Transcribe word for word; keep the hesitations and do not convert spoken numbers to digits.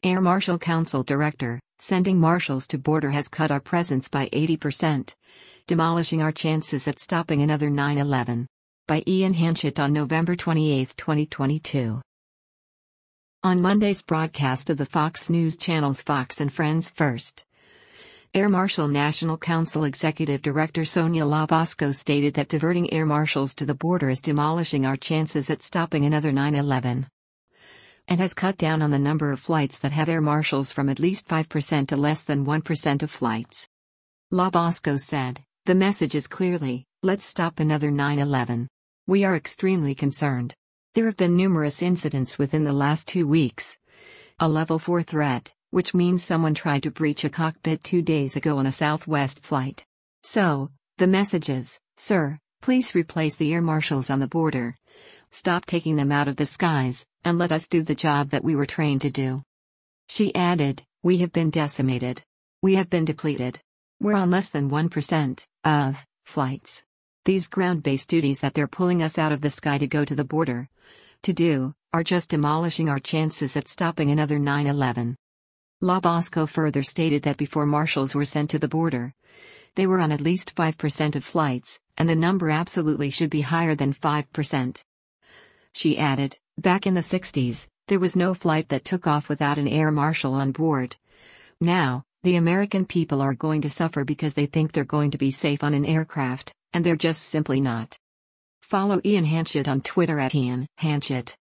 Air Marshal Council Director, sending marshals to border has cut our presence by eighty percent, demolishing our chances at stopping another nine eleven. By Ian Hanchett on November twenty-eighth, twenty twenty-two. On Monday's broadcast of the Fox News Channel's Fox and Friends First, Air Marshal National Council Executive Director Sonia Labasco stated that diverting air marshals to the border is demolishing our chances at stopping another nine eleven, and has cut down on the number of flights that have air marshals from at least five percent to less than one percent of flights. Labasco said, "The message is clearly, let's stop another nine eleven. We are extremely concerned. There have been numerous incidents within the last two weeks. A level four threat, which means someone tried to breach a cockpit two days ago on a Southwest flight. So, the message is, sir, please replace the air marshals on the border. Stop taking them out of the skies, and let us do the job that we were trained to do." She added, "We have been decimated. We have been depleted. We're on less than one percent of flights. These ground-based duties that they're pulling us out of the sky to go to the border to do, are just demolishing our chances at stopping another nine eleven. Labasco further stated that before marshals were sent to the border, they were on at least five percent of flights, and the number absolutely should be higher than five percent. She added, "Back in the sixties, there was no flight that took off without an air marshal on board. Now, the American people are going to suffer because they think they're going to be safe on an aircraft, and they're just simply not." Follow Ian Hanchett on Twitter at Ian Hanchett.